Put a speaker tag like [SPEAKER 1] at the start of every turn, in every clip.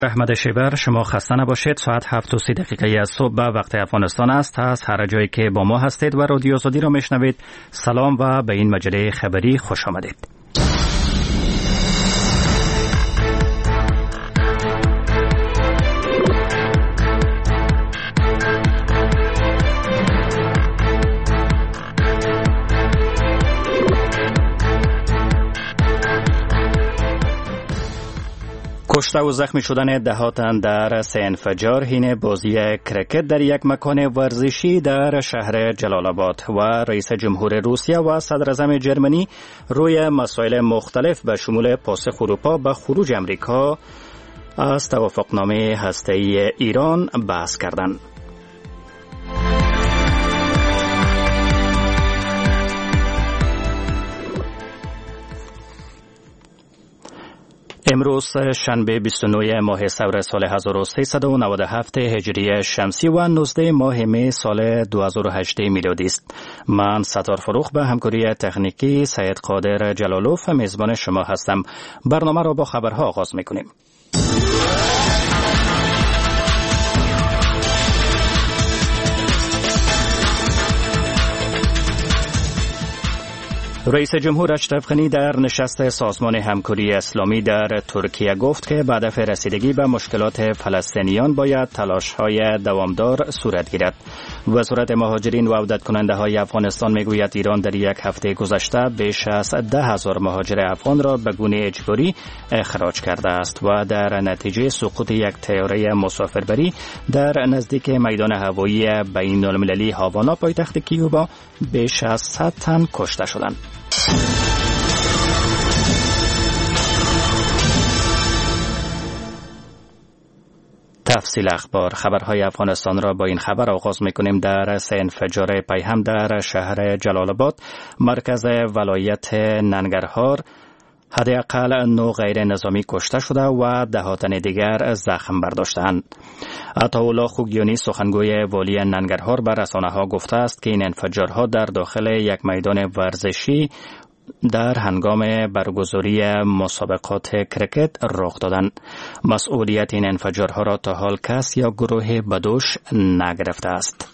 [SPEAKER 1] احمد شیبر، شما خسته نباشید. ساعت 7:30 از صبح به وقت افغانستان است. از هر جایی که با ما هستید و رادیو آزادی را میشنوید سلام و به این مجله خبری خوش آمدید. کشته و زخمی شدن دهات در سه انفجار حین بازی کرکت در یک مکان ورزشی در شهر جلال آباد و رئیس جمهور روسیه و صدر اعظم جرمنی روی مسائل مختلف به شمول پاسخ اروپا به خروج امریکا از توافقنامه هسته‌ای ایران بحث کردند. امروز شنبه 29 ماه سور سال 1397 هجری شمسی و 19 ماه می سال 2008 میلادی است. من ستار فروخ به همکاری تکنیکی سید قادر جلالوف میزبان شما هستم. برنامه را با خبرها آغاز میکنیم. رئیس جمهور اشرف غنی در نشست سازمان همکاری اسلامی در ترکیه گفت که به هدف رسیدگی به مشکلات فلسطینیان باید تلاش‌های دوامدار صورت گیرد. وزارت مهاجرین و عودت کننده های افغانستان میگوید ایران در یک هفته گذشته بیش از 10,000 مهاجر افغان را به گونه اجباری اخراج کرده است و در نتیجه سقوط یک طیاره مسافربری در نزدیک میدان هوایی بین المللی هاوانا پایتخت کیوبا بیش از 100 تن کشته شدند. تفصیل اخبار. خبرهای افغانستان را با این خبر آغاز می‌کنیم. در سه انفجار پیهم در شهر جلال آباد مرکز ولایت ننگرهار حداقل 9 غیر نظامی کشته شده و دهات تن دیگر زخم برداشتند. عطاالله خوگیانی سخنگوی والی ننگرهار به رسانه‌ها گفته است که این انفجارها در داخل یک میدان ورزشی در هنگام برگزاری مسابقات کرکت رخ دادند. مسئولیت این انفجارها را تا حال کس یا گروه بدوش نگرفته است.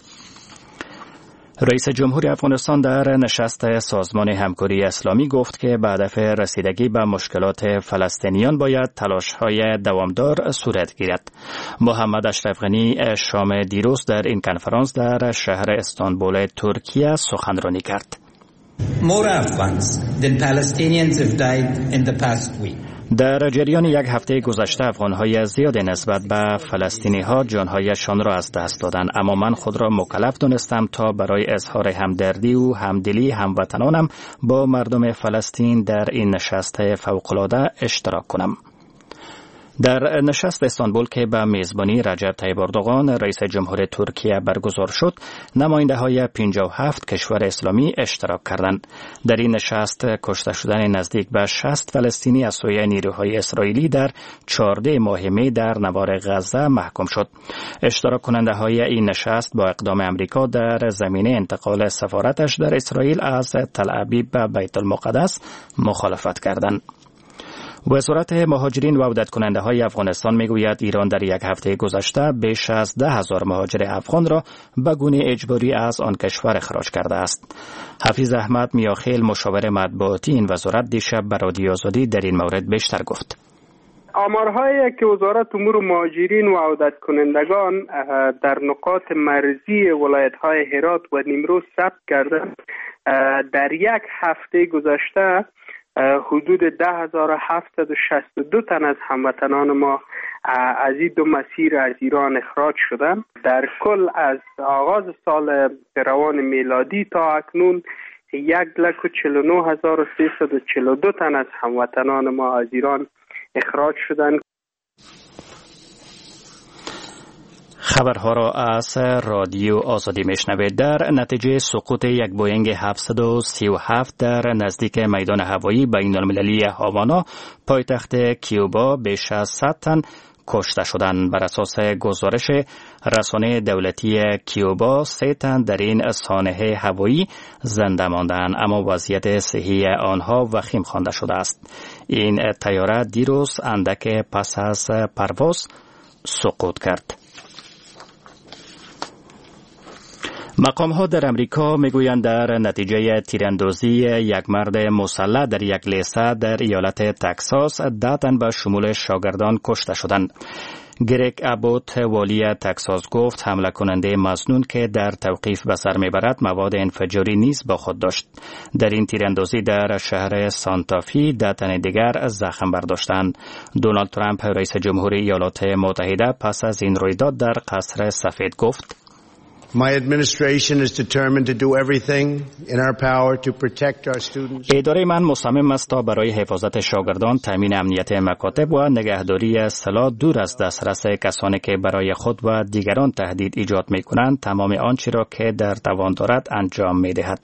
[SPEAKER 1] رئیس جمهور افغانستان در نشست سازمان همکاری اسلامی گفت که به هدف رسیدگی به مشکلات فلسطینیان باید تلاش‌های دوامدار صورت گیرد. محمد اشرف غنی شام دیروز در این کنفرانس در شهر استانبول ترکیه سخنرانی کرد.
[SPEAKER 2] More Afghans than Palestinians have died in the past week.
[SPEAKER 1] در جریان یک هفته گذشته افغان‌های زیاد نسبت به فلسطینی‌ها جان‌هایشان را از دست دادند، اما من خود را مکلف دانستم تا برای اظهار همدردی و همدلی هموطنانم با مردم فلسطین در این نشست فوق‌العاده اشتراک کنم. در نشست استانبول که به میزبانی رجب طیب اردوغان رئیس جمهور ترکیه برگزار شد، نماینده‌های 57 کشور اسلامی اشتراک کردند. در این نشست کشته شدن نزدیک به 60 فلسطینی از سوی نیروهای اسرائیلی در 14 ماه می در نوار غزه محکوم شد. اشتراک کننده‌های این نشست با اقدام امریکا در زمینه انتقال سفارتش در اسرائیل از تل ابیب به بیت المقدس مخالفت کردند. وزارت مهاجرین و عودت کننده های افغانستان میگوید ایران در یک هفته گذشته بیش از 10,000 مهاجر افغان را به گونه اجباری از آن کشور اخراج کرده است. حفیظ احمد میاخیل مشاور مطبوعاتی این وزارت دیشب به رادیو آزادی در این مورد بیشتر گفت.
[SPEAKER 3] آمارهایی که وزارت امور مهاجرین و عودت کنندگان در نقاط مرزی ولایت‌های هرات و نیمروز ثبت کرده، در یک هفته گذشته حدود 10,762 تن از هموطنان ما از این دو مسیر از ایران اخراج شدند. در کل از آغاز سال روان میلادی تا اکنون 1,49,342 تن از هموطنان ما از ایران اخراج شدند.
[SPEAKER 1] خبرها را از رادیو آزادی میشنوید. در نتیجه سقوط یک بوینگ 737 در نزدیک میدان هوایی بین المللی هاوانا پایتخت کیوبا بیش از 100 تن کشته شدند. بر اساس گزارش رسانه دولتی کیوبا 3 تن در این سانحه هوایی زنده ماندند، اما وضعیت صحی آنها وخیم خوانده شده است. این طیاره دیروز اندک پس از پرواز سقوط کرد. مقام ها در امریکا میگویند در نتیجه تیراندازی یک مرد مسلح در یک لیسه در ایالت تگزاس 10 تن به شمول شاگردان کشته شدند. گریگ ابوت والی تگزاس گفت حمله کننده مظنون که در توقیف به سر میبرد مواد انفجاری نیز با خود داشت. در این تیراندازی در شهر سانتافی 10 تن دیگر زخم برداشتند. دونالد ترامپ رئیس جمهوری ایالات متحده پس از این رویداد در قصر سفید گفت:
[SPEAKER 4] My administration is determined to do everything in our power to protect our students.
[SPEAKER 1] اداره من مصمم است تا برای حفاظت شاگردان تامین امنیت مکاتب و نگهداری سلاح دور از دسترس کسانی که برای خود و دیگران تهدید ایجاد می‌کنند تمام آنچه را که در توان دارد انجام می‌دهد.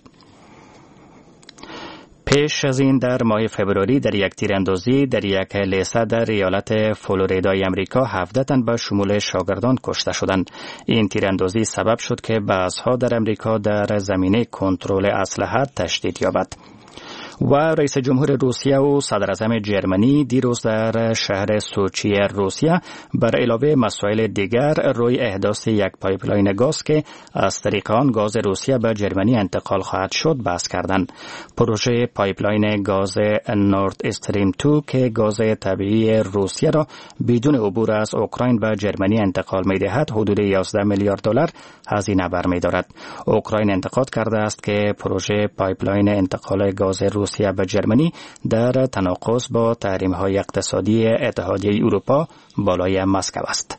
[SPEAKER 1] پیش از این در ماه فوریه در یک تیراندازی در یک لیسه در ایالت فلوریدای امریکا 17 تن به شمول شاگردان کشته شدند. این تیراندازی سبب شد که بحث‌ها در امریکا در زمینه کنترل اسلحه تشدید یابد. و رئیس جمهور روسیه و صدر اعظم جرمنی دیروز در شهر سوچی روسیه بر علاوه مسائل دیگر روی احداث یک پایپلاین گاز که از طریق آن گاز روسیه به جرمنی انتقال خواهد شد بحث کردند. پروژه پایپلاین گاز نورد استریم 2 که گاز طبیعی روسیه را بدون عبور از اوکراین به جرمنی انتقال می‌دهد حدود 11 میلیارد دلار هزینه برمی‌دارد. اوکراین انتقاد کرده است که پروژه پایپلاین انتقال گاز روسیه به جرمنی در تناقض با تحریم‌های اقتصادی اتحادیه اروپا بالای مسکو است.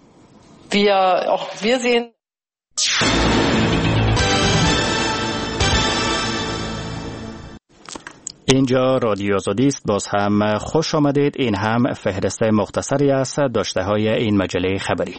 [SPEAKER 1] اینجا رادیو آزادی است. باز هم خوش آمدید. این هم فهرست مختصری از داشته‌های این مجله خبری.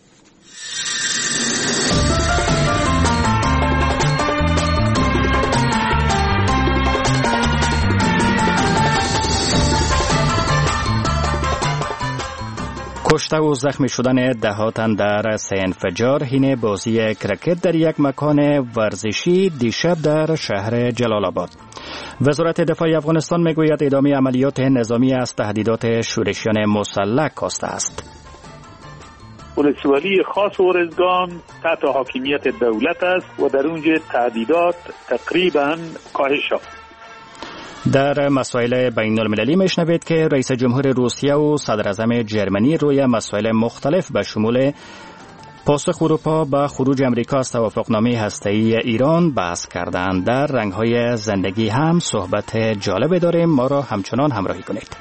[SPEAKER 1] کشته و زخمی شدن 10 تن در 3 انفجار حین بازی کرکت در یک مکان ورزشی دیشب در شهر جلال آباد. وزارت دفاع افغانستان میگوید ادامه عملیات نظامی از تهدیدات شورشیان مسلح کاسته است.
[SPEAKER 5] ولسوالی خاص ارزگان تحت حاکمیت دولت است و در اونجا تهدیدات تقریبا کاهش یافت.
[SPEAKER 1] در مسائل بین المللی میشنوید که رئیس جمهور روسیه و صدر اعظم جرمنی روی مسائل مختلف به شمول پاسخ اروپا به خروج امریکا از توافقنامه هسته‌ای ایران بحث کردند. در رنگ‌های زندگی هم صحبت جالب داریم، ما را همچنان همراهی کنید.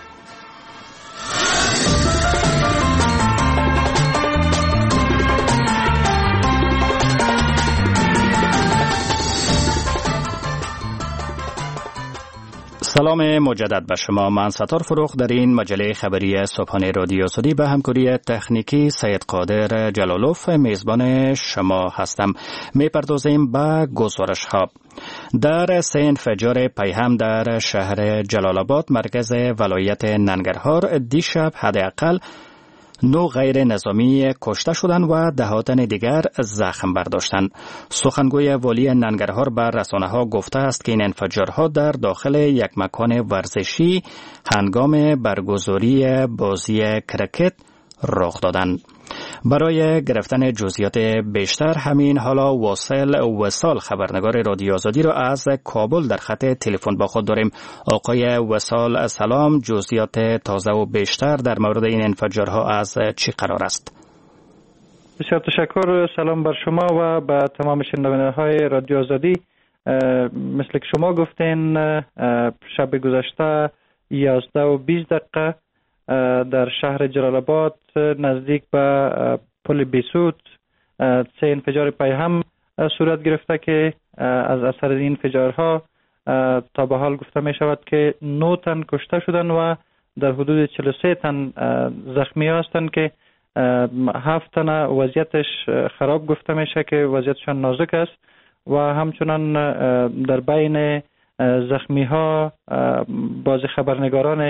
[SPEAKER 1] سلام مجدد به شما. من ستار فروخ در این مجله خبری صبحانه رادیو آزادی به همکاری تکنیکی سید قادر جلالوف میزبان شما هستم. میپردازیم به گزارش ها. در 3 انفجار پیهم در شهر جلال آباد مرکز ولایت ننگرهار دیشب حداقل 9 غیر نظامی کشته شدند و 10 تن دیگر زخم برداشتند. سخنگوی والی ننگرهار بر رسانه‌ها گفته است که این انفجارها در داخل یک مکان ورزشی هنگام برگزاری بازی کرکت رخ دادند. برای گرفتن جزئیات بیشتر همین حالا وصال خبرنگار رادیو آزادی را از کابل در خط تلفن با خود داریم. آقای وصال سلام، جزئیات تازه و بیشتر در مورد این انفجارها از چی قرار است؟
[SPEAKER 6] بسیار تشکر. سلام بر شما و به تمام شنونده‌های رادیو آزادی. مثل که شما گفتین شب گذشته 11:20 در شهر جلال آباد نزدیک به پل بیسود 3 انفجار پیهم صورت گرفته که از اثر این انفجارها تا به حال گفته می شود که 9 تن کشته شدند و در حدود 43 تن زخمی هستند که 7 تن وضعیتش خراب گفته میشه که وضعیتشان نازک است و همچنان در بین زخمی ها بعضی خبرنگاران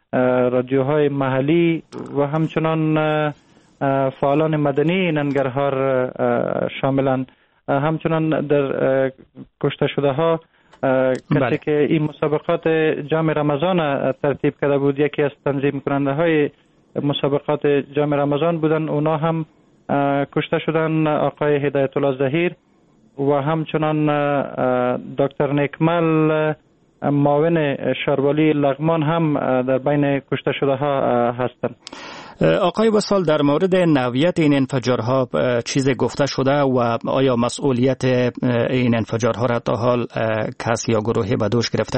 [SPEAKER 6] رادیوهای محلی و همچنان فعالان مدنی این ننگرهار شاملند. همچنان در کشته شده ها کسی که این مسابقات جام رمضان ترتیب کرده بود، یکی از تنظیم کننده های مسابقات جام رمضان بودن، اونا هم کشته شدن. آقای هدایت الله ظهیر و همچنان دکتر نیکمل معاون شاروالی لغمان هم در بین کشته شده ها هستند.
[SPEAKER 1] آقای وصال، در مورد نوعیت این انفجارها چیزی گفته شده و آیا مسئولیت این انفجارها را تا حال کس یا گروهی به دوش گرفته؟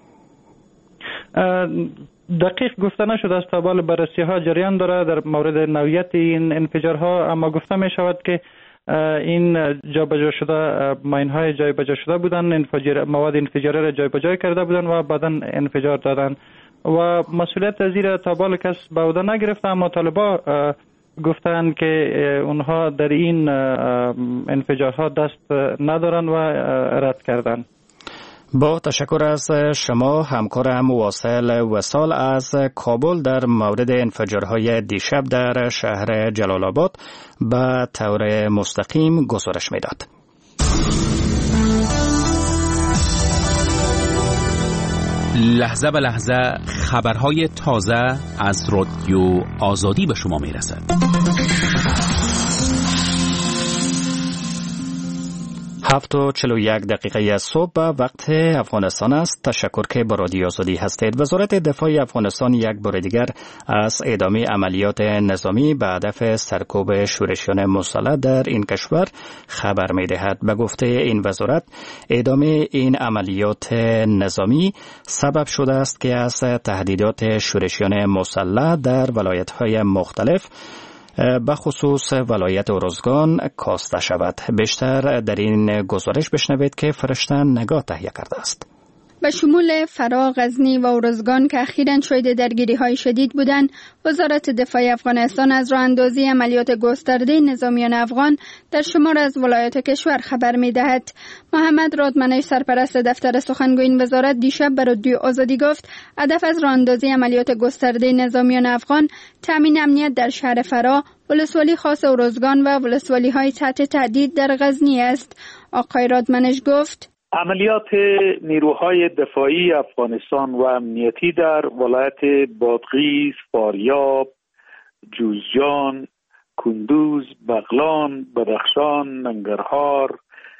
[SPEAKER 6] دقیق گفته نشده است. تا حال بررسی ها جریان داره در مورد نوعیت این انفجارها، اما گفته می شود که این جابجا شده ماین های جابجا شده بودن، مواد انفجاری را جابجا کرده بودن و بعدا انفجار دادن و مسئولیت از این تا حال کس به عهده نگرفته، اما طالبا گفتند که اونها در این انفجارها دست ندارن و رد کردن.
[SPEAKER 1] با تشکر از شما همکارم واصل وصال از کابل در مورد انفجارهای دیشب در شهر جلال آباد به طور مستقیم گزارش میداد.
[SPEAKER 7] لحظه به لحظه خبرهای تازه از رادیو آزادی به شما میرسد.
[SPEAKER 1] 7:41 صبح وقت افغانستان است. تشکر که با رادیو آزادی هستید. وزارت دفاع افغانستان یک بار دیگر از ادامه عملیات نظامی به هدف سرکوب شورشیان مسلح در این کشور خبر می‌دهد. به گفته این وزارت، ادامه این عملیات نظامی سبب شده است که از تهدیدات شورشیان مسلح در ولایت‌های مختلف به خصوص ولایت ارزگان کاسته شود. بیشتر در این گزارش بشنوید که فرشته نگاه تهیه کرده است.
[SPEAKER 8] به شمول فرا، غزنی و ارزگان که اخیراً شاهد درگیری‌های شدید بودند، وزارت دفاع افغانستان از راه‌اندازی عملیات گسترده نظامیان افغان در شمار از ولایات کشور خبر می‌دهد. محمد رادمنش، سرپرست دفتر سخنگوی این وزارت، دیشب به رادیو آزادی گفت هدف از راه‌اندازی عملیات گسترده نظامیان افغان تامین امنیت در شهر فرا، ولسوالی خاص ارزگان و ولسوالی‌های تحت تهدید در غزنی است. آقای رادمنش گفت
[SPEAKER 5] عملیات نیروهای دفاعی افغانستان و امنیتی در ولایت بادغیس، فاریاب، جوزجان، کندوز، بغلان، بدخشان، ننگرهار،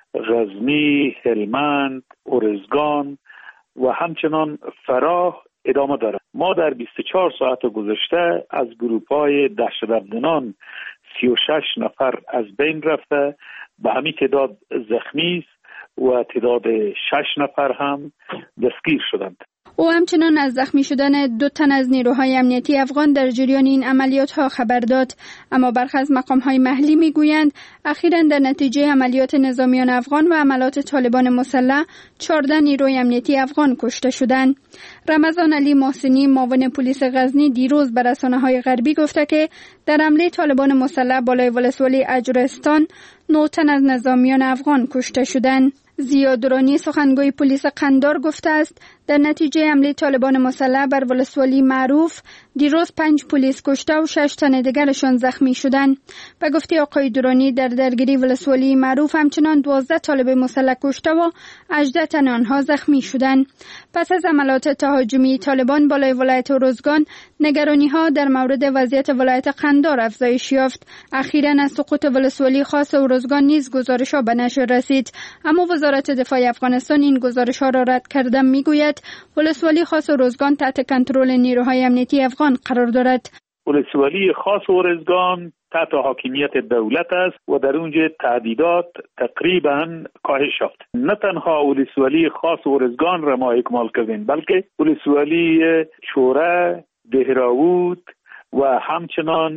[SPEAKER 5] غزنی، هلمند، ارزگان و همچنان فراه ادامه دارد. ما در 24 ساعت گذشته از گروه‌های دهشت‌افکنان 36 نفر از بین رفته، به همین تعداد زخمی است و تعداد 6 نفر هم دستگیر شدند.
[SPEAKER 8] او همچنان از زخمی شدن 2 تن از نیروهای امنیتی افغان در جریان این عملیات ها خبر داد، اما برخی از مقام‌های محلی میگویند اخیراً در نتیجه عملیات نظامیان افغان و حملات طالبان مسلح 14 نیروی امنیتی افغان کشته شدند. رمضان علی محسنی، معاون پلیس غزنی، دیروز به رسانه‌های غربی گفته که در حمله طالبان مسلح بالای ولسوالی اجرستان 9 تن از نظامیان افغان کشته شدند. زیا درانی، سخنگوی پلیس قندار، گفته است در نتیجه حمله طالبان مسلح بر ولسوالی معروف دیروز 5 پلیس کشته و 6 تن دیگرشان زخمی شدند. به گفته آقای درانی، در درگیری ولسوالی معروف همچنان 12 طالب مسلح کشته و 18 تن آنها زخمی شدند. پس از عملیات تهاجمی طالبان بالای ولایت ارزگان، نگرانی‌ها در مورد وضعیت ولایت قندار افزایش یافت. اخیراً از سقوط ولسوالی خاص ارزگان نیز گزارش‌ها به نشر رسید، اما وزارت دفاع افغانستان این گزارش‌ها را رد کرده. میگوید ولسوالی خاص ارزگان تحت کنترل نیروهای امنیتی افغان قرار دارد.
[SPEAKER 5] ولسوالی خاص ارزگان تحت حاکمیت دولت است و در اونجا تهدیدات تقریبا کاهش یافت. نه تنها ولسوالی خاص ارزگان را ما اکمال کردیم، بلکه ولسوالی چوره، دهراوود و همچنان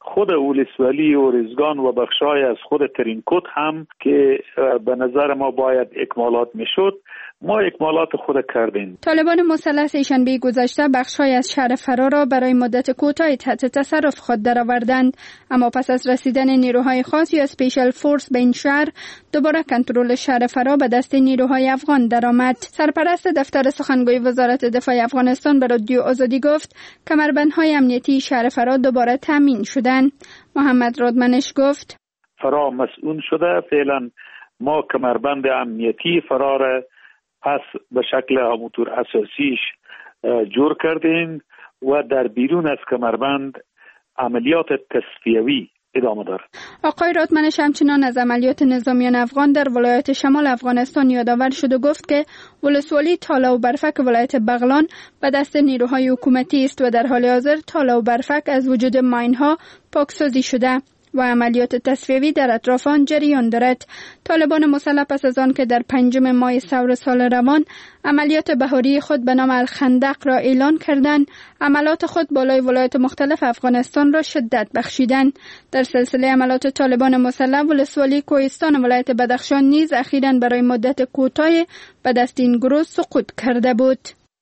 [SPEAKER 5] خود ولسوالی ارزگان و بخشای از خود ترینکوت هم که به نظر ما باید اکمالات میشد، ما اکمالات خود کردیم.
[SPEAKER 8] طالبان مسلح سه‌شنبه گذشته بخشای از شهر فرا را برای مدت کوتاهی تحت تصرف خود درآوردند، اما پس از رسیدن نیروهای خاص یا اسپیشال فورس به این شهر، دوباره کنترل شهر فرا به دست نیروهای افغان درآمد. سرپرست دفتر سخنگوی وزارت دفاع افغانستان به رادیو آزادی گفت کمربندهای امنیتی شهر فرا دوباره تامین شدند. محمد رادمنش گفت
[SPEAKER 5] فرا مسئول شده، فعلا ما کمربند امنیتی فرار پس به شکل همونطور اساسیش جور کردیم و در بیرون از کمربند عملیات تصفیوی ادامه دارد.
[SPEAKER 8] آقای رادمنش همچنان از عملیات نظامیان افغان در ولایت شمال افغانستان یادآور شد و گفت که ولسوالی تالا و برفک ولایت بغلان به دست نیروهای حکومتی است و در حال حاضر تالا و برفک از وجود ماین‌ها پاکسازی شده و عملیات تصفیوی در اطراف آن جریان دارد. طالبان مسلح پس از آن که در 5 ماه ثور سال روان عملیات بهاری خود به نام الخندق را اعلان کردند، عملیات خود بالای ولایات مختلف افغانستان را شدت بخشیدند. در سلسله عملیات طالبان مسلح ولسوالی کوهستان ولایت بدخشان نیز اخیراً برای مدت کوتاهی به دست این گروه سقوط کرده بود.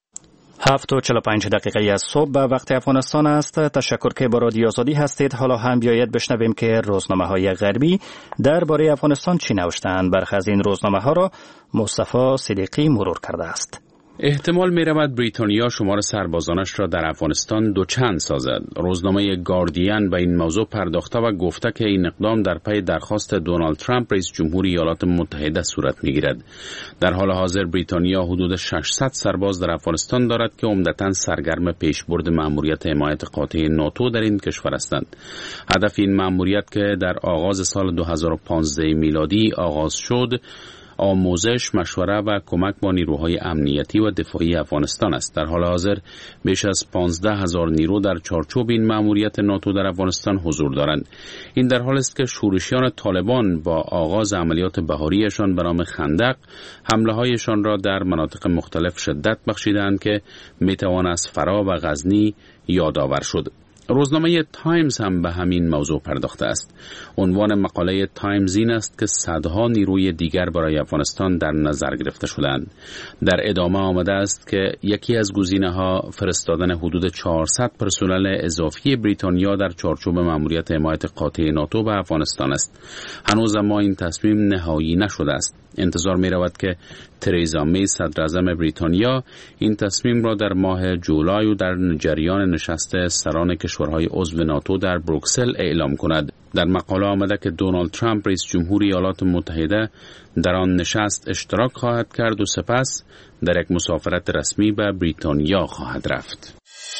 [SPEAKER 1] 7:45 از صبح به وقت افغانستان است. تشکر که با رادیو آزادی هستید. حالا هم بیایید بشنویم که روزنامه‌های غربی درباره افغانستان چی نوشتند. برخی از این روزنامه‌ها را مصطفی صدیقی مرور کرده است.
[SPEAKER 7] احتمال می رود بریتانیا شمار سربازانش را در افغانستان دوچند سازد. روزنامه گاردین به این موضوع پرداخته و گفته که این اقدام در پی درخواست دونالد ترامپ رئیس جمهور ایالات متحده صورت می گیرد. در حال حاضر بریتانیا حدود 600 سرباز در افغانستان دارد که عمدتاً سرگرم پیشبرد مأموریت حمایت قاطع ناتو در این کشور هستند. هدف این مأموریت که در آغاز سال 2015 میلادی آغاز شد، آموزش، مشوره و کمک با نیروهای امنیتی و دفاعی افغانستان است. در حال حاضر بیش از 15,000 نیرو در چارچوب این مأموریت ناتو در افغانستان حضور دارند. این در حالی است که شورشیان طالبان با آغاز عملیات بهاریشان به نام خندق حمله‌هایشان را در مناطق مختلف شدت بخشیدند که میتوان از فرا و غزنی یادآور شد. روزنامه تایمز هم به همین موضوع پرداخته است. عنوان مقاله تایمز این است که صدها نیروی دیگر برای افغانستان در نظر گرفته شدند. در ادامه آمده است که یکی از گزینه‌ها فرستادن حدود 400 پرسنل اضافی بریتانیا در چارچوب مأموریت حمایت قاطع ناتو به افغانستان است. هنوز اما این تصمیم نهایی نشده است. انتظار می رود که تریزا می صدر اعظم بریتانیا این تصمیم را در ماه جولای و در جریان نشست سران کشورهای عضو ناتو در بروکسل اعلام کند. در مقاله آمده که دونالد ترامپ رئیس جمهور ایالات متحده در آن نشست اشتراک خواهد کرد و سپس در یک مسافرت رسمی به بریتانیا خواهد رفت.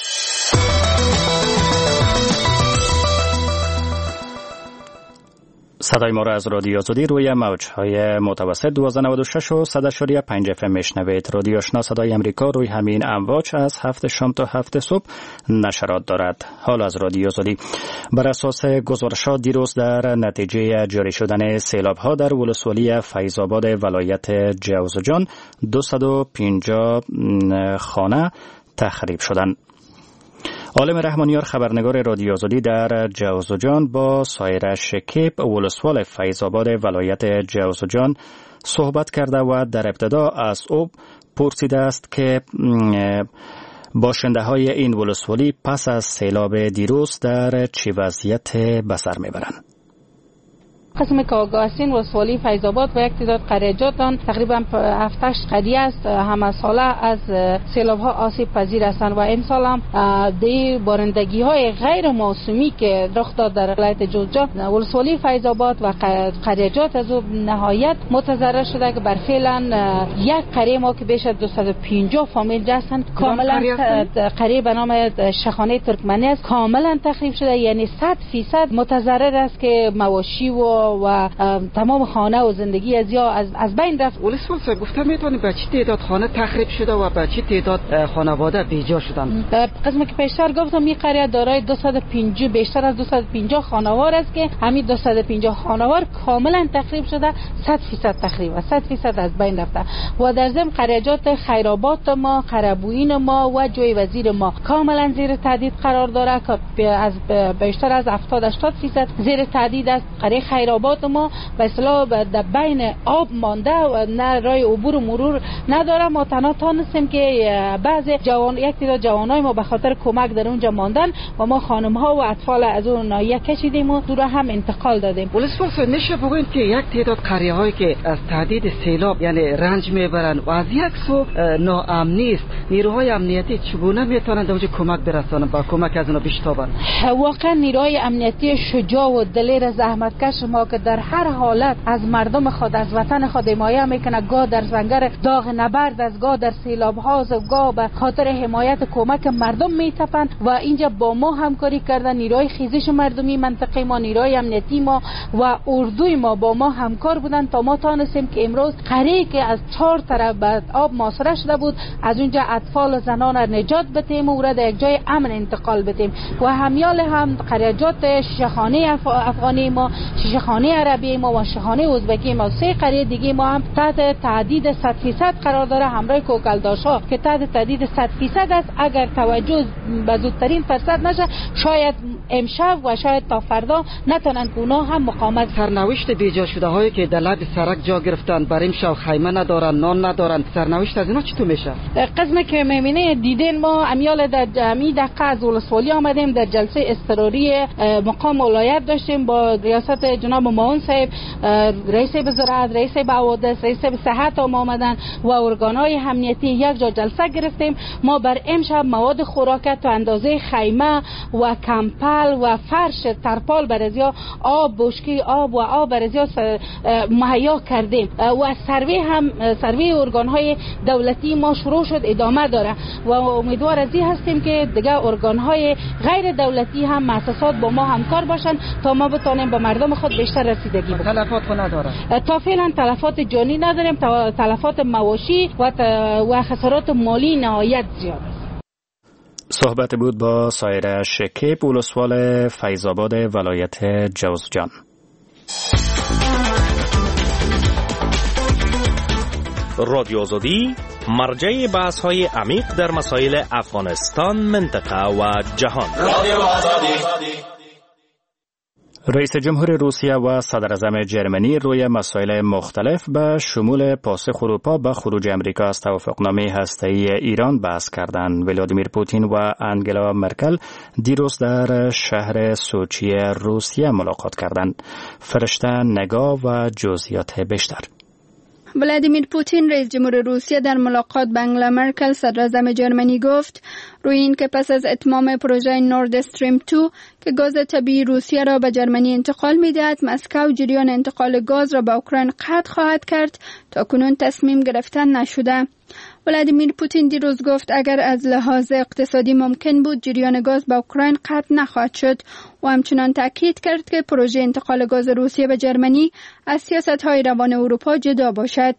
[SPEAKER 1] صدای ما را از رادیو آزادی روی موج‌های متوسط 1296 و 100.5 FM میشنوید. رادیو آشنا صدای امریکا روی همین امواج از 7 شام تا 7 صبح نشرات دارد. حال از رادیو آزادی. بر اساس گزارشات دیروز در نتیجه جاری شدن سیلاب‌ها در ولسوالی فیض‌آباد ولایت جوزجان 250 خانه تخریب شدند. عالم رحمانیار خبرنگار رادیو آزادی در جوزجان با سایر شکیب ولسوال فیض‌آباد ولایت جوزجان صحبت کرده و در ابتدا از او پرسیده است که باشنده های این ولسوالی پس از سیلاب دیروز در چه وضعیت به سر میبرند.
[SPEAKER 9] قسم که آگاه هستین ولسوالی فیض‌آباد و یک تعداد قریه‌جات تقریبا 7-8 قریه است همه ساله از سیلاب‌ها آسیب پذیر هستند و این سال هم دی بارندگی‌های غیر موسمی که رخ داد در ولایت جوزجان ولسوالی فیض‌آباد و قریه‌جات از نهایت متضرر شده که بر فعلا یک قریه ما که بیش از 250 فامیل هستند کاملا قریه به نام شخانه ترکمنی است کاملا تخریب شده، یعنی 100% متضرر است که مواشی و ها و تمام خانه و زندگی از یا از بین رفت.
[SPEAKER 10] ولسوال صاحب گفتم میتونید به چه تعداد خانه تخریب شده و به چه تعداد خانواده بیجا شدن؟
[SPEAKER 9] قسمی که پیشتر گفتم این قریه دارای 250 بیشتر از 250 خانوار است که همین 250 خانوار کاملا تخریب شده، 100% تخریب، 100% از بین رفته و در ضمن قریجات خیرآباد ما، قربوین ما و جوی وزیر ما کاملا زیر تهدید قرار داره که از بیشتر از 70-80% زیر تهدید است. قریه خیرآباد ما به اصطلاح در بین آب مانده و نه راه عبور و مرور نداره. ما تنها تانستیم که بعضی یک تعداد جوانای ما به خاطر کمک در اونجا ماندن و ما خانم ها و اطفال از اون ناحیه کشیدیم و دور هم انتقال دادیم.
[SPEAKER 10] ولسوال صاحب میشه بگوین که یک تعداد قریه هایی که از تهدید سیلاب یعنی رنج میبرن و از یک سو ناامنی است، نیروهای امنیتی چگونه میتونن اونجا کمک برسانن با کمک از اونا بشتابن؟
[SPEAKER 9] واقعا نیروهای امنیتی شجاع و دلیر زحمتکش ما که در هر حالت از مردم خود از وطن خود حمایت میکنه، گاه در زنگر داغ نبرد از گاه در سیلاب ها و گاه به خاطر حمایت کمک مردم میتپن و اینجا با ما همکاری کردن. نیروهای خیزش مردمی منطقه ما، نیروهای امنیتی ما و اردوی ما با ما همکار بودن تا ما تانستیم که امروز قریه که از 4 طرف به آب محاصره شده بود از اونجا اطفال و زنان را نجات بدیم و را در یک جای امن انتقال بدیم و همیال هم قریجات شیشه‌خانه افغانی ما، شیشه‌خانه عربی ما و شیشه‌خانه ازبکی ما، 3 قریه دیگه ما هم تحت تهدید 100% قرار داره. همراه کوکلداشا که تحت تهدید 100% است. اگر توجه به زودترین فرصت نشه شاید امشب و شاید تا فردا نتونن اونا هم مقاومت.
[SPEAKER 10] سرنوشت بیجا شده هایی که در لب سرک جا گرفتن، برای امشب خیمه ندارن، نان ندارن، سرنوشت از اینا چطور میشه؟
[SPEAKER 9] قسمی که میبینه دیدین ما امیال در جمعی دقیقه از ولسوالی آمدیم، در جلسه اضطراری مقام ولایت داشتیم با ریاست جناب معاون صاحب، رئیس وزارت، رئیس حوادث، رئیس صحت آمدن و ارگانهای امنیتی یک جا جلسه گرفتیم. ما بر امشب مواد خوراک تا اندازه خیمه و کمپل و فرش ترپال برازیا آب، بشکه آب و آب برازیا مهیا کردیم و سروی ارگانهای دولتی ما شروع شد، ادامه داره و امیدوار از این هستیم که دیگه ارگانهای غیر دولتی هم مؤسسات با ما همکار باشن تا ما بتونیم به مردم خود بیشتر رسیدگی بکنیم.
[SPEAKER 10] تلفات خود نداره؟
[SPEAKER 9] تا فعلا تلفات جانی نداریم، تلفات معاشی و خسارات مالی نهایت زیاد است.
[SPEAKER 1] صحبت بود با سایره شکیب، ولسوال فیض‌آباد ولایت جوزجان.
[SPEAKER 11] رادیو آزادی مرجع بحث‌های عمیق در مسائل افغانستان، منطقه و جهان. رادیو آزادی.
[SPEAKER 1] رئیس جمهور روسیه و صدر اعظم جرمنی روی مسائل مختلف به شمول پاسخ اروپا به خروج امریکا از توافقنامه هسته‌ای ایران بحث کردند. ولادیمیر پوتین و انگلا مرکل دیروز در شهر سوچی روسیه ملاقات کردند. فرشته نگاه و جزئیات بیشتر.
[SPEAKER 8] ولادیمیر پوتین رئیس جمهور روسیه در ملاقات با انگلا مرکل صدر اعظم جرمنی گفت روی این که پس از اتمام پروژه نورد استریم 2 که گاز طبیعی روسیه را به جرمنی انتقال می‌دهد، مسکو جریان انتقال گاز را به اوکراین قطع خواهد کرد. تا کنون تصمیم گرفتن نشده. ولادیمیر پوتین دیروز گفت اگر از لحاظ اقتصادی ممکن بود جریان گاز به اوکراین قطع نخواهد شد و همچنان تاکید کرد که پروژه انتقال گاز روسیه به جرمنی از سیاست‌های روان اروپا جدا باشد.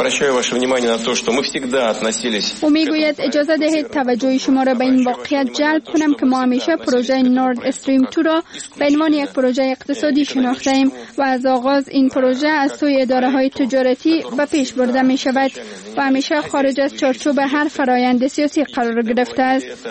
[SPEAKER 8] او میگوید اجازه دهید توجه شما را به این واقعیت جلب کنم که ما همیشه پروژه نورد استریم 2 را به عنوان یک پروژه اقتصادی شناخته‌ایم و از آغاز این پروژه از سوی اداره‌های تجارتی به پیش برده می شود و همیشه خارج از چارچوب هر فرایند سیاسی قرار گرفته است.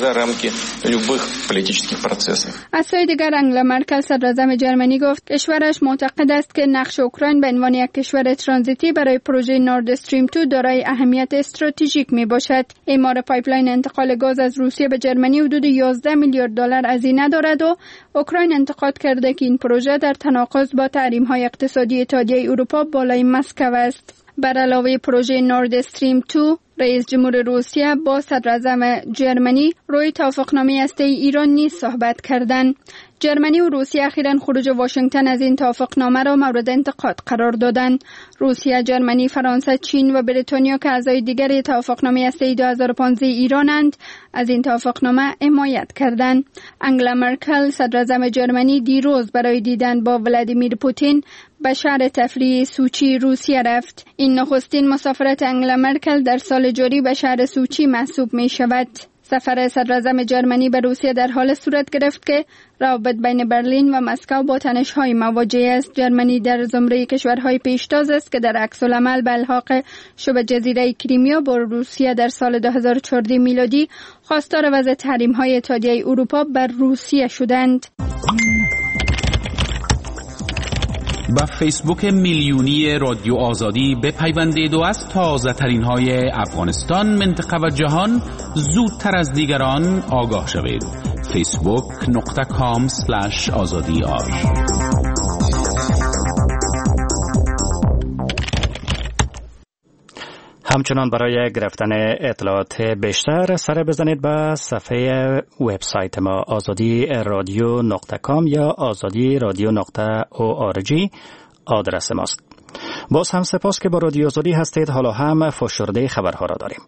[SPEAKER 8] از سوی دیگر انگلا مرکل صدر اعظم جرمنی گفت کشورش معتقد است که نقش اوکراین به عنوان یک کشور ترانزیتی برای پروژه نورد استریم 2 دارای اهمیت استراتژیک می باشد. اعمار پایپلاین انتقال گاز از روسیه به جرمنی حدود 11 میلیارد دلار هزینه دارد و اوکراین انتقاد کرده که این پروژه در تناقض با تحریم‌های اقتصادی اتحادیه اروپا بالای مسکو است. بر علاوه پروژه نورد استریم 2 رئیس جمهور روسیه با صدر اعظم جرمنی روی توافقنامه هسته‌ای ایران نیز صحبت کردند. جرمنی و روسیه اخیراً خروج واشنگتن از این توافقنامه را مورد انتقاد قرار دادند. روسیه، جرمنی، فرانسه، چین و بریتانیا که اعضای دیگر توافقنامه هسته‌ای 2015 ایرانند، از این توافقنامه حمایت کردند. انگلا مرکل، صدراعظم جرمنی، دیروز برای دیدن با ولادیمیر پوتین به شهر تفریحی سوچی روسیه رفت. این نخستین مسافرت انگلا مرکل در سال جاری به شهر سوچی محسوب می شود. سفر صدراعظم جرمنی به روسیه در حال صورت گرفت که روابط بین برلین و مسکو با تنش‌های مواجه است. جرمنی در زمره کشورهای پیشتاز است که در عکس‌العمل به الحاق شبه جزیره کریمیا با روسیه در سال 2014 میلادی خواستار وضع تحریم‌های اتحادیه اروپا بر روسیه شدند.
[SPEAKER 7] با فیسبوک میلیونی رادیو آزادی بپیوندید و از تازه ترین های افغانستان، منطقه و جهان زودتر از دیگران آگاه شوید. facebook.com/azadi.ir.
[SPEAKER 1] همچنان برای گرفتن اطلاعات بیشتر سر بزنید به صفحه وبسایت ما azadi.radio.com یا azadi.radio.org آدرس ماست. باز هم سپاس که با رادیو آزادی هستید. حالا هم فشرده خبرها را داریم.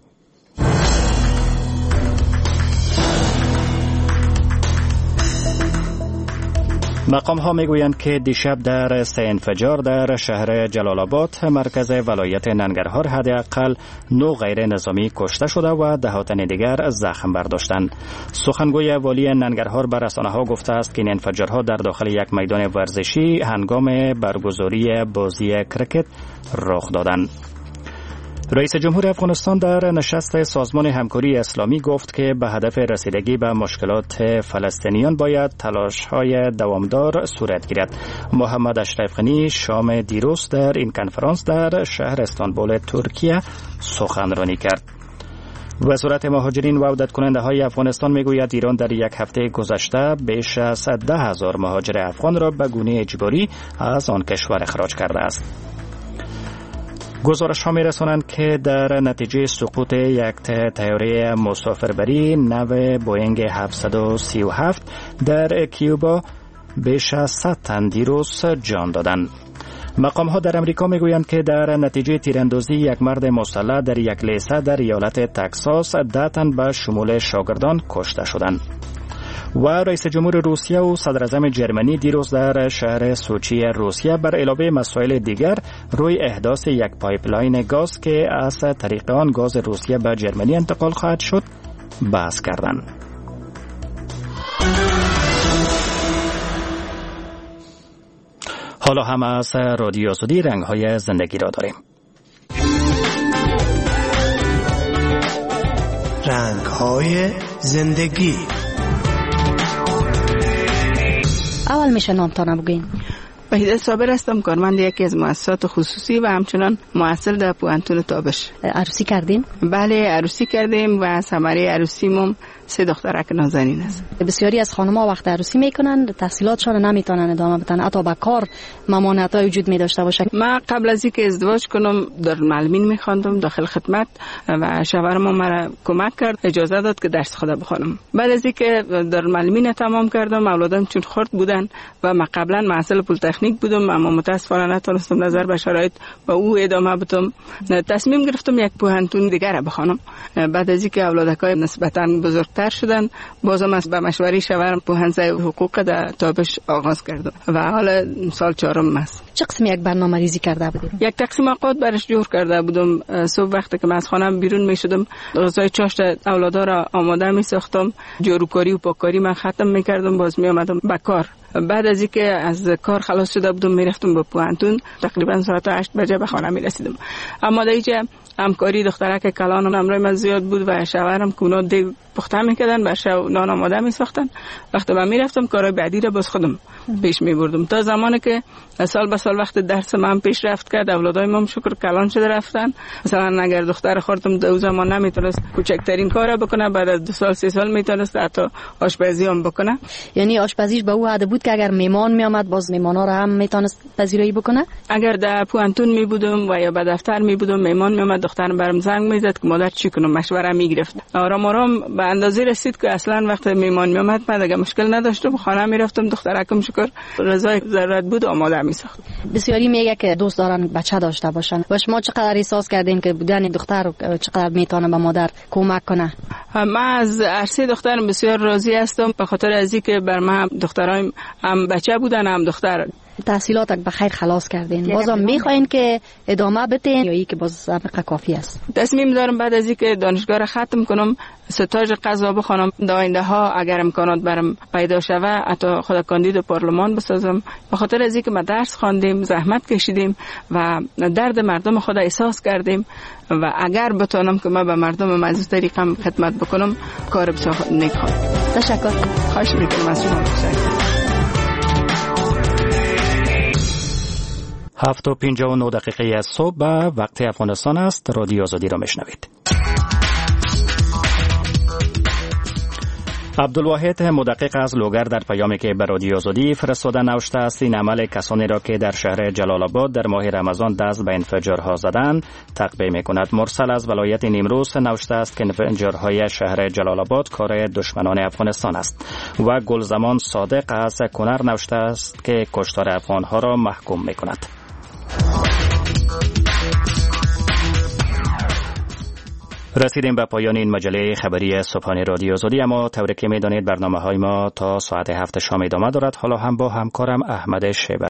[SPEAKER 1] مقام ها میگویند که دیشب در 3 انفجار در شهر جلال آباد مرکز ولایت ننگرهار حداقل 9 غیر نظامی کشته شده و دهات دیگر زخم برداشتند. سخنگوی والی ننگرهار به رسانه‌ها گفته است که این انفجارها در داخل یک میدان ورزشی هنگام برگزاری بازی کرکت رخ دادند. رئیس جمهور افغانستان در نشست سازمان همکاری اسلامی گفت که به هدف رسیدگی به مشکلات فلسطینیان باید تلاش‌های دوامدار صورت گیرد. محمد اشرف غنی شام دیروز در این کنفرانس در شهر استانبول ترکیه سخنرانی کرد. وزارت مهاجرین و عودت کننده های افغانستان میگوید ایران در یک هفته گذشته بیش از 10,000 مهاجر افغان را به گونه اجباری از آن کشور اخراج کرده است. گزارش ها می رسانند که در نتیجه سقوط یک طیاره مسافربری نو بوئینگ 737 در کیوبا بیش از 100 تن دیروز جان دادند. مقام ها در امریکا می گویند که در نتیجه تیراندازی یک مرد مسلح در یک لیسه در ایالت تگزاس 10 تن به شمول شاگردان کشته شدند. و رئیس جمهور روسیه و صدراعظم جرمنی دیروز در شهر سوچی روسیه بر علاوه مسائل دیگر روی احداث یک پایپلاین گاز که از طریق آن گاز روسیه به جرمنی انتقال خواهد شد بحث کردند. حالا هم از رادیو آزادی رنگ‌های زندگی را داریم.
[SPEAKER 12] رنگ‌های زندگی.
[SPEAKER 13] اول میشه نامتان بگین.
[SPEAKER 14] وحیده صابر هستم، کارمند یکی از مؤسسات خصوصی و همچنان معاصر در پوهنتون تابش.
[SPEAKER 13] عروسی کردین؟
[SPEAKER 14] بله، عروسی کردیم و ثمره عروسیمون 3 دخترک نازنین است.
[SPEAKER 13] بسیاری از خانم‌ها وقت عروسی میکنن تحصیلاتشان نمیتونن ادامه بدن، حتی با کار ممانعت‌های وجود می داشته باشه.
[SPEAKER 14] من قبل از اینکه ازدواج کنم در معلمین میخواندم داخل خدمت و شوهرم مرا کمک کرد، اجازه داد که درس خود بخونم. بعد از اینکه در معلمین تمام کردم، اولادم چون خرد بودن و من قبلا محصل پلی‌تکنیک بودم اما متاسفانه نتونستم نظر به شرایط و او ادامه بدم. تصمیم گرفتم یک پوهنتون دیگر بخونم. بعد از اینکه اولادکای نسبتاً بزرگتر شدن، بازم از به مشوره شوهرم پوهنځی حقوق در تابش آغاز کردم و حالا سال 4م است.
[SPEAKER 13] چه قسم یک برنامه ریزی کرده بودید؟
[SPEAKER 14] یک تقسیم اوقات برش جور کرده بودم. صبح وقتی که من از خانه بیرون می شدم، غذای چاشت اولادا را آماده می ساختم، جاروکاری و پاککاری من ختم می کردم، باز می آمدم به کار. بعد از اینکه از کار خلاص شده بودم میرفتم به پوهنتون، تقریبا ساعت 8 بجه به خانه می رسیدم. اما در اینجا همکاری دخترک کلان امرای من زیاد بود و شوهرم کونا دیگ پخته میکردن، برشو نان آماده میساختن. وقتی من میرفتم کارهای بعدی را باز خودم پیش میبردم تا زمانی که سال به سال وقت درس من پیش رفت کرد، اولادای من شکر کلان شده رفتن. مثلا اگر دختر خودم دو زمان نمیتونست کوچکترین کارا بکنه، بعد از 2 سال 3 سال میتونست حتی آشپزی هم بکنه.
[SPEAKER 13] یعنی آشپزیش به او حد بود که اگر میمان میآمد باز میمانا را هم میتونست پذیرایی بکنه.
[SPEAKER 14] اگر در پوهنتون می بودم و یا به دفتر می بودم، میمان میآمد، دخترم برام زنگ میزد که مادر چی کنم، مشوره میگرفت. آرام آرام به اندازه رسید که اصلا وقت میمان میامد من دیگه مشکل نداشتم، خانه میرفتم، دخترکم شکر غذای ضرورت بود آماده میساخت.
[SPEAKER 13] بسیاری میگه که دوست دارن بچه داشته باشن و شما چقدر احساس کردین که بودن دختر چقدر میتونه به مادر کمک کنه؟
[SPEAKER 14] من از عرصه دخترم بسیار راضی هستم، به خاطر از اینکه بر من دخترایم هم بچه بودن هم دختر.
[SPEAKER 13] تحصیلاتک به خیر خلاص کردین، بازم میخواین که ادامه بدین یا ای که باز سابقه کافی است؟
[SPEAKER 14] تصمیم دارم بعد از اینکه دانشگاه را ختم کنم ستاژ قضا بخونم، در آینده ها اگر امکانات برام پیدا شود حتی خود کاندید پارلمان بسازم، به خاطر از اینکه ما درس خواندیم، زحمت کشیدیم و درد مردم خود احساس کردیم و اگر بتونم که ما به مردم از طریقم خدمت بکنم کار بسیار نیک خواهد.
[SPEAKER 13] تشکر.
[SPEAKER 14] خواهش میکنم از شما.
[SPEAKER 1] 7:59 صبح به وقت افغانستان است. رادیو آزادی را میشنوید. عبدالواحد مدقق از لوگر در پیامی که به رادیو آزادی فرستاده نوشته است این عمل کسانی را که در شهر جلال آباد در ماه رمضان دست به انفجارها زدند تقبیح می‌کند. مرسل از ولایت نیمروز نوشته است که انفجارهای شهر جلال آباد کار دشمنان افغانستان است و گلزمان صادق از کنر نوشته است که کشتار افغانها را محکوم می‌کند. رسیدیم به پایان این مجله خبری صبحانه رادیو آزادی، اما طوری که می‌دانید برنامه‌های ما تا ساعت 7 شام ادامه دارد. حالا هم با همکارم احمد شیبانی